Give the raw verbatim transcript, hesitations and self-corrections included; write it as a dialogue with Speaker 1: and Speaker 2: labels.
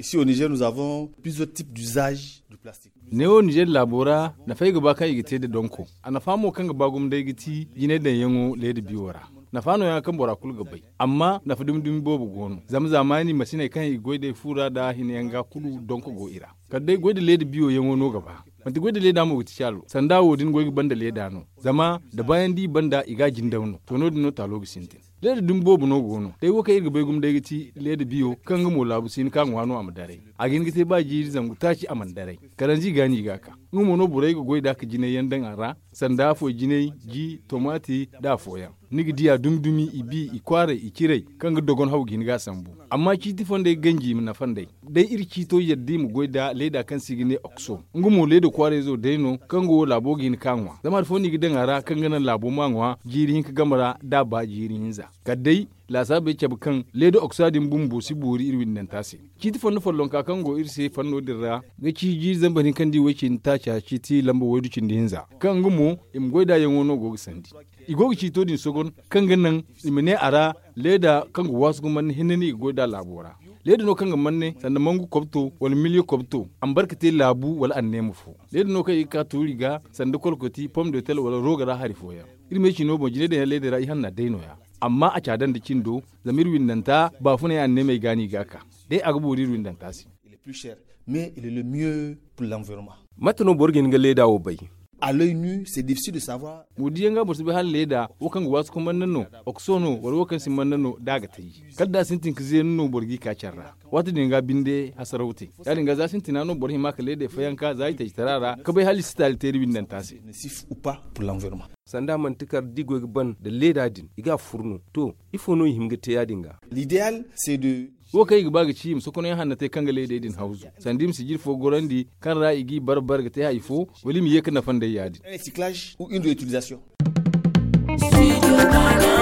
Speaker 1: Ici au Niger, nous avons plusieurs types d'usages du plastique.
Speaker 2: Neo Niger labora na fay gaba kan igite da donko. Ana famo kan gaba gum da igiti gine da yango le da biwara. Na fano ya kan bora kul gabai. Amma na fadum dum bobu gono. Zam zamani masine kan igoi da fura da hinanga kulu donko go ira. Kadai goi da le da biyo yango no gaba. Mati goi da le da mu wuti chalo. Sanda wodin goi banda le da no. Zama da bayan di banda iga jindawno. To no dino talo gisintin. Le da dum bobu no gono. Dai wo kai gabai gum da igiti le da biyo kan gumo labu sin kan wano amadare. Agin gite ba jiri zangu taci amandare. Karanji gani gaka. Ngumo no burai go goi da ka jine yandan ara. Sanda fo jine ji tomati da foya. Nigi diya dumdumi ibi ikware ikirei kanga dogon haw gin ga sambu amma kiti fonde ganji na fande dai irki to yaddi mu goida leda kan sigine okso ngumo leda kware zo daino kango labo gin kanwa zama fo nigi dangara kanga na labo manwa jiri hinka gamara da ba jiri hinza kadai la sabe cab kan leda oxidin bumbu si buri irwin nan tase kiti fonno follon ka kango irse fanno dirra ga ci ji zambani kan di wakin ta cha kiti lamba wodu cin hinza kan ngumo im goida yangono go sandi igogi ci to din sogon kanga nan imene ara leda kanga wasu guman hinani goida labora leda no kanga manne sanda mangu kopto wal milio kopto ambarkate labu wal annemu fo leda no kai ka turiga sanda kolkoti pom de tel wal rogara harifoya irme ci no bo jine de leda ra ihanna deino ya amma a cadan da cindo zamir windanta ba funa ya ne mai gani gaka dai agburi windanta si
Speaker 1: Il est plus cher mais il est le mieux pour l'environnement.
Speaker 3: Matano borgin ga leda wo bai.
Speaker 1: À l'œil nu, c'est difficile de savoir.
Speaker 2: Mudiyenga bursu hal leda wakan wasu kuma nanno oksono wal wakan simman nanno daga tayi kadda sintin kize nanno borgi ka charra wata dinga binde hasarauti ya dinga za sintin nanno borhi maka leda fayanka zai ta tarara ka bai hali style teri windan tasi
Speaker 1: Nocif ou pas pour l'environnement.
Speaker 3: Sanda mantikar digo ban da leda din iga furno to ifono himga te yadinga.
Speaker 1: L'idéal, c'est de
Speaker 2: wo kai gaba ga ci musu kono hanna te kanga leda din hauzu sandim sigir fo gorandi kan ra igi barbar ga te haifo wali mi yeka na fanda yadi
Speaker 1: un recyclage ou une réutilisation.
Speaker 4: Studio Ghana.